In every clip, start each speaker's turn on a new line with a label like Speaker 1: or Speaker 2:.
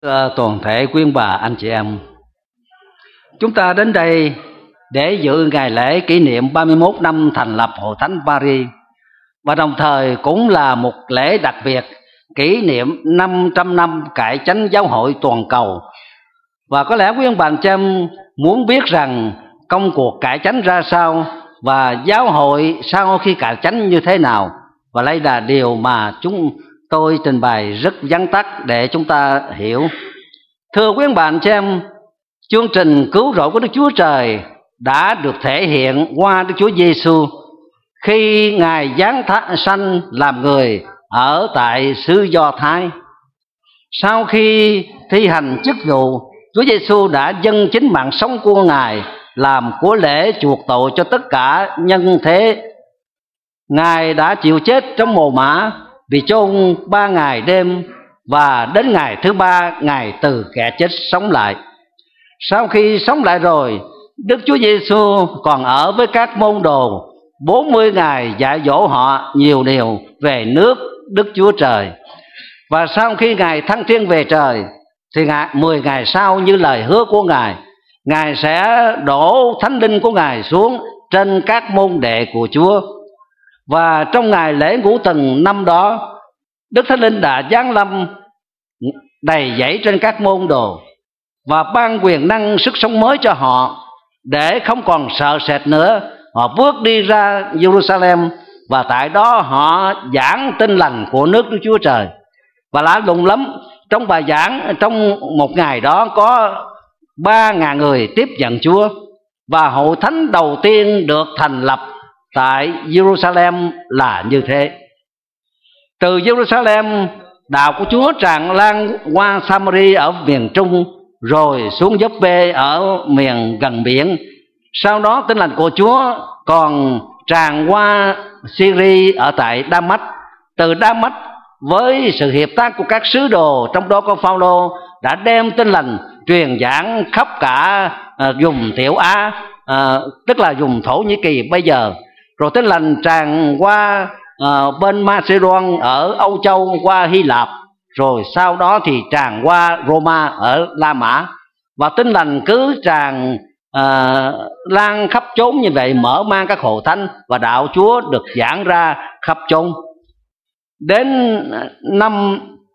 Speaker 1: Toàn thể quý bà anh chị em, chúng ta đến đây để dự ngày lễ kỷ niệm 31 năm thành lập Hội Thánh Paris, và đồng thời cũng là một lễ đặc biệt kỷ niệm 500 năm cải chánh giáo hội toàn cầu. Và có lẽ quý ông bà anh chị em muốn biết rằng công cuộc cải chánh ra sao và giáo hội sau khi cải chánh như thế nào, và đây là điều mà chúng tôi trình bày rất vắn tắt để chúng ta hiểu. Thưa quý ông bà anh chị em, chương trình cứu rỗi của Đức Chúa Trời đã được thể hiện qua Đức Chúa Giêsu khi Ngài giáng sanh làm người ở tại xứ Do Thái. Sau khi thi hành chức vụ, Chúa Giêsu đã dâng chính mạng sống của Ngài làm của lễ chuộc tội cho tất cả nhân thế. Ngài đã chịu chết trong mồ mả, bị chôn 3 ngày đêm, và đến ngày thứ 3 Ngài từ kẻ chết sống lại. Sau khi sống lại rồi, Đức Chúa Giêsu còn ở với các môn đồ 40 ngày dạy dỗ họ nhiều điều về nước Đức Chúa Trời. Và sau khi Ngài thăng thiên về trời thì 10 ngày sau, như lời hứa của Ngài, Ngài sẽ đổ Thánh Linh của Ngài xuống trên các môn đệ của Chúa. Và trong ngày lễ Ngũ Tuần năm đó, Đức Thánh Linh đã giáng lâm đầy dẫy trên các môn đồ và ban quyền năng sức sống mới cho họ, để không còn sợ sệt nữa. Họ bước đi ra Jerusalem, và tại đó họ giảng tin lành của nước Đức Chúa Trời. Và lạ lùng lắm, trong bài giảng trong một ngày đó có 3.000 người tiếp nhận Chúa, và hội thánh đầu tiên được thành lập tại Jerusalem là như thế. Từ Jerusalem, đạo của Chúa tràn lan qua Samari ở miền Trung, rồi xuống Gióp-pê ở miền gần biển. Sau đó tin lành của Chúa còn tràn qua Syria ở tại Đa-mách. Từ Đa-mách, với sự hiệp tác của các sứ đồ, trong đó có Phao-lô, đã đem tin lành truyền giảng khắp cả vùng Tiểu Á, tức là vùng Thổ Nhĩ Kỳ bây giờ. Rồi tin lành tràn qua bên Macedon ở Âu Châu, qua Hy Lạp, rồi sau đó thì tràn qua Roma ở La Mã. Và tin lành cứ tràn lan khắp chốn như vậy, mở mang các hội thánh, và đạo Chúa được giảng ra khắp chốn. Đến năm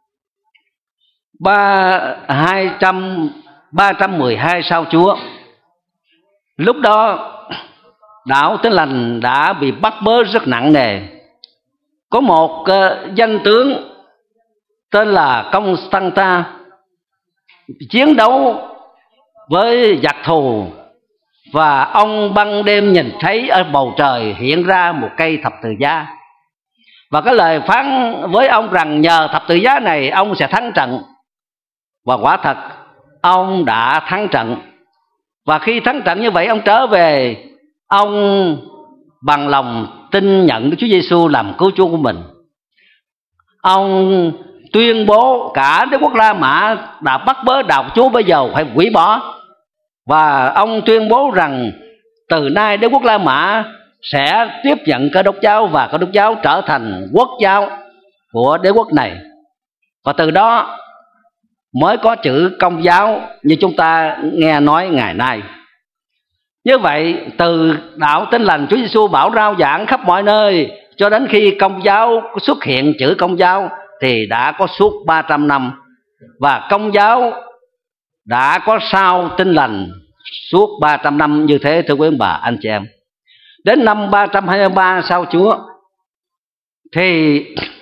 Speaker 1: 312 sau Chúa, lúc đó đạo Tin Lành đã bị bắt bớ rất nặng nề. Có một danh tướng tên là Constanta chiến đấu với giặc thù, và ông ban đêm nhìn thấy ở bầu trời hiện ra một cây thập tự giá, và cái lời phán với ông rằng nhờ thập tự giá này ông sẽ thắng trận. Và quả thật ông đã thắng trận. Và khi thắng trận như vậy, ông trở về, ông bằng lòng tin nhận Đức Chúa Giêsu làm cứu Chúa của mình. Ông tuyên bố cả đế quốc La Mã đã bắt bớ đạo Chúa bây giờ phải hủy bỏ. Và ông tuyên bố rằng từ nay đế quốc La Mã sẽ tiếp nhận Cơ Đốc giáo, và Cơ Đốc giáo trở thành quốc giáo của đế quốc này. Và từ đó mới có chữ Công giáo như chúng ta nghe nói ngày nay. Như vậy, từ đạo Tin Lành Chúa Giêsu bảo rao giảng khắp mọi nơi cho đến khi Công giáo xuất hiện chữ Công giáo thì đã có suốt 300 năm. Và Công giáo đã có sau Tin Lành suốt 300 năm như thế, thưa quý ông bà anh chị em. Đến năm 323 sau Chúa thì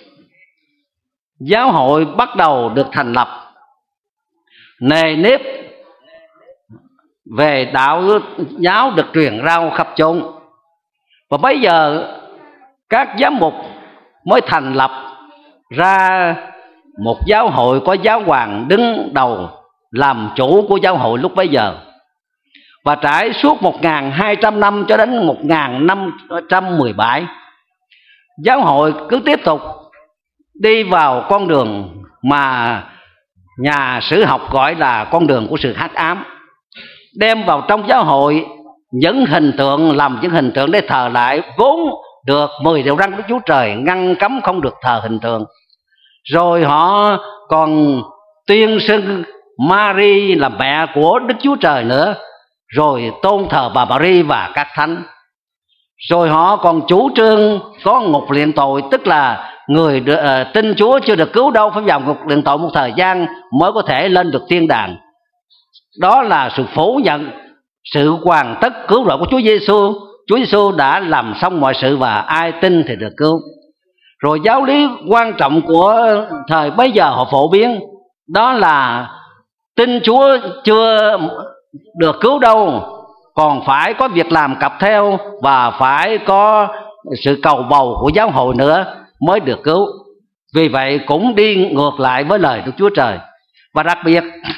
Speaker 1: giáo hội bắt đầu được thành lập. Nề nếp về đạo giáo được truyền rao khắp chốn. Và bây giờ các giám mục mới thành lập ra một giáo hội có giáo hoàng đứng đầu làm chủ của giáo hội lúc bấy giờ. Và trải suốt 1.200 năm cho đến 1517, giáo hội cứ tiếp tục đi vào con đường mà nhà sử học gọi là con đường của sự hắc ám, đem vào trong giáo hội những hình tượng, làm những hình tượng để thờ lại vốn được 10 điều răn của Chúa Trời ngăn cấm không được thờ hình tượng. Rồi họ còn tuyên xưng Mary là mẹ của Đức Chúa Trời nữa, rồi tôn thờ bà Mary và các thánh. Rồi họ còn chủ trương có ngục luyện tội, tức là người tin Chúa chưa được cứu đâu, phải vào ngục luyện tội một thời gian mới có thể lên được thiên đàng. Đó là sự phủ nhận sự hoàn tất cứu rỗi của Chúa Giêsu. Chúa Giêsu đã làm xong mọi sự và ai tin thì được cứu. Rồi giáo lý quan trọng của thời bấy giờ họ phổ biến, đó là tin Chúa chưa được cứu đâu, còn phải có việc làm cặp theo và phải có sự cầu bầu của giáo hội nữa mới được cứu. Vì vậy cũng đi ngược lại với lời Đức Chúa Trời. Và đặc biệt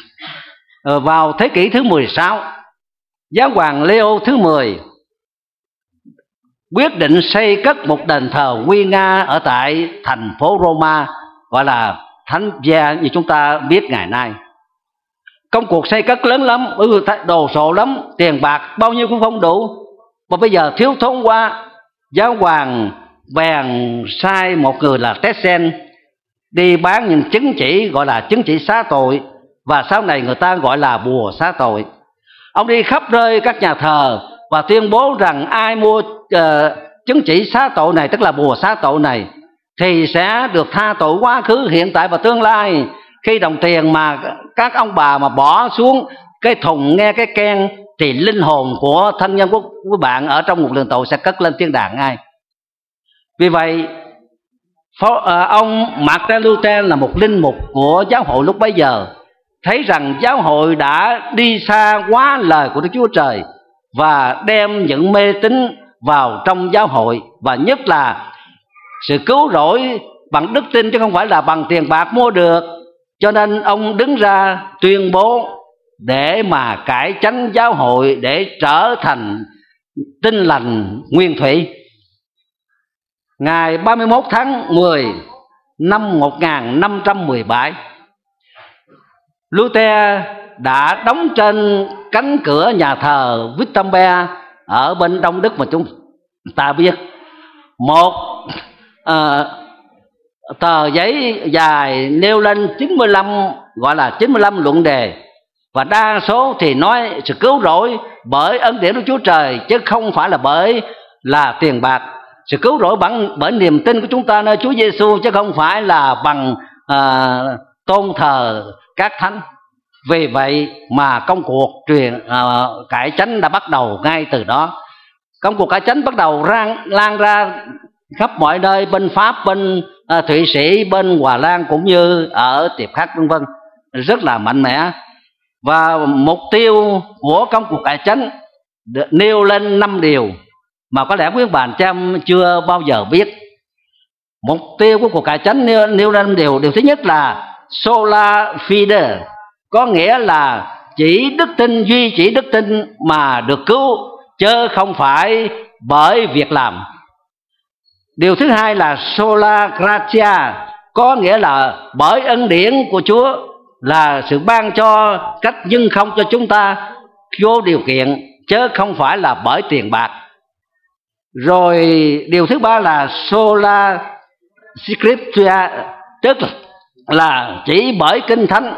Speaker 1: vào thế kỷ thứ 16, Giáo hoàng Leo thứ 10 quyết định xây cất một đền thờ nguy nga ở tại thành phố Roma, gọi là Thánh Gia như chúng ta biết ngày nay. Công cuộc xây cất lớn lắm, đồ sộ lắm, tiền bạc bao nhiêu cũng không đủ. Và bây giờ thiếu thốn quá, giáo hoàng bèn sai một người là Tessen đi bán những chứng chỉ gọi là chứng chỉ xá tội, và sau này người ta gọi là bùa xá tội. Ông đi khắp nơi các nhà thờ và tuyên bố rằng ai mua chứng chỉ xá tội này, tức là bùa xá tội này, thì sẽ được tha tội quá khứ, hiện tại và tương lai. Khi đồng tiền mà các ông bà mà bỏ xuống cái thùng nghe cái keng thì linh hồn của thân nhân của bạn ở trong một lường tội sẽ cất lên thiên đàng ngay. Vì vậy ông Martin Luther là một linh mục của giáo hội lúc bấy giờ, thấy rằng giáo hội đã đi xa quá lời của Đức Chúa Trời và đem những mê tín vào trong giáo hội, và nhất là sự cứu rỗi bằng đức tin chứ không phải là bằng tiền bạc mua được. Cho nên ông đứng ra tuyên bố để mà cải chánh giáo hội để trở thành tin lành nguyên thủy. Ngày 31 tháng 10 năm 1517, Luther đã đóng trên cánh cửa nhà thờ Wittenberg ở bên Đông Đức mà chúng ta biết một tờ giấy dài nêu lên 95, gọi là 95 luận đề, và đa số thì nói sự cứu rỗi bởi ân điển của Chúa Trời chứ không phải là bởi là tiền bạc. Sự cứu rỗi bởi niềm tin của chúng ta nơi Chúa Giêsu chứ không phải là bằng tôn thờ các thánh. Vì vậy mà công cuộc cải chánh đã bắt đầu ngay từ đó. Công cuộc cải chánh bắt đầu lan ra khắp mọi nơi, bên Pháp, bên Thụy Sĩ, bên Hòa Lan cũng như ở tiệp khắc vân vân, rất là mạnh mẽ. Và mục tiêu của công cuộc cải chánh nêu lên 5 điều mà có lẽ quý bạn chăm chưa bao giờ biết. Mục tiêu của cuộc cải chánh nêu lên 5 điều. Điều thứ nhất là sola fide, có nghĩa là chỉ đức tin, duy chỉ đức tin mà được cứu, chứ không phải bởi việc làm. Điều thứ hai là sola gratia, có nghĩa là bởi ân điển của Chúa, là sự ban cho cách nhưng không cho chúng ta vô điều kiện, chứ không phải là bởi tiền bạc. Rồi điều thứ ba là sola scriptura, tức là chỉ bởi kinh thánh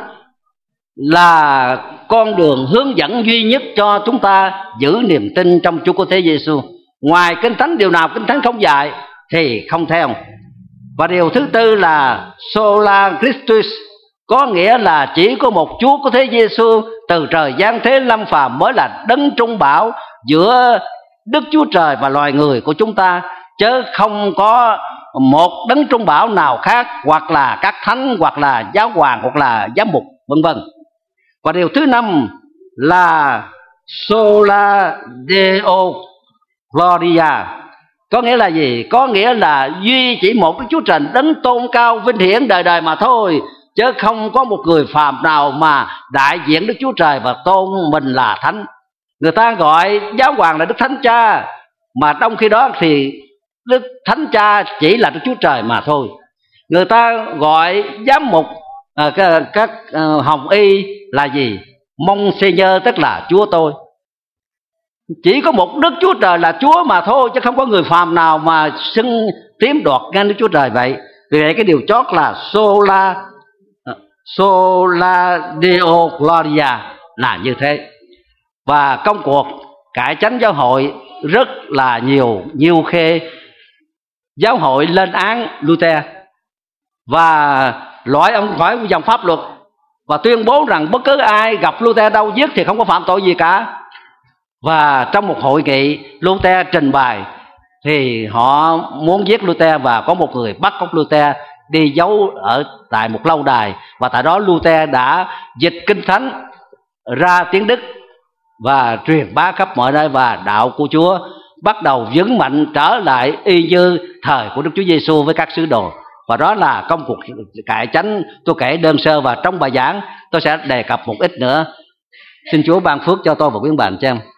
Speaker 1: là con đường hướng dẫn duy nhất cho chúng ta giữ niềm tin trong Chúa Cứu Thế Giêsu. Ngoài kinh thánh, điều nào kinh thánh không dạy thì không theo. Và điều thứ tư là sola Christus, có nghĩa là chỉ có một Chúa Cứu Thế Giêsu từ trời giáng thế lâm phàm mới là đấng trung bảo giữa Đức Chúa Trời và loài người của chúng ta, chứ không có một đấng trung bảo nào khác, hoặc là các thánh, hoặc là giáo hoàng, hoặc là giám mục, vân vân. Và điều thứ năm là sola Deo Gloria, có nghĩa là gì? Có nghĩa là duy chỉ một Đức Chúa Trời đấng tôn cao vinh hiển đời đời mà thôi, chứ không có một người phàm nào mà đại diện Đức Chúa Trời và tôn mình là thánh. Người ta gọi giáo hoàng là Đức Thánh Cha, mà trong khi đó thì Đức Thánh Cha chỉ là Đức Chúa Trời mà thôi. Người ta gọi giám mục các hồng y là gì? Monseigneur, tức là Chúa tôi. Chỉ có một Đức Chúa Trời là Chúa mà thôi, chứ không có người phàm nào mà xưng tiếm đoạt ngang Đức Chúa Trời vậy. Vì vậy cái điều chót là sola Sola Deo Gloria là như thế. Và công cuộc cải chánh giáo hội rất là nhiều khi giáo hội lên án Luther và loại ông khỏi dòng pháp luật và tuyên bố rằng bất cứ ai gặp Luther đâu giết thì không có phạm tội gì cả. Và trong một hội nghị Luther trình bày thì họ muốn giết Luther, và có một người bắt cóc Luther đi giấu ở tại một lâu đài, và tại đó Luther đã dịch kinh thánh ra tiếng Đức và truyền bá khắp mọi nơi, và đạo của Chúa bắt đầu vững mạnh trở lại y như thời của Đức Chúa Giêsu với các sứ đồ. Và đó là công cuộc cải chánh tôi kể đơn sơ, và trong bài giảng tôi sẽ đề cập một ít nữa. Xin Chúa ban phước cho tôi và quý bạn cho em.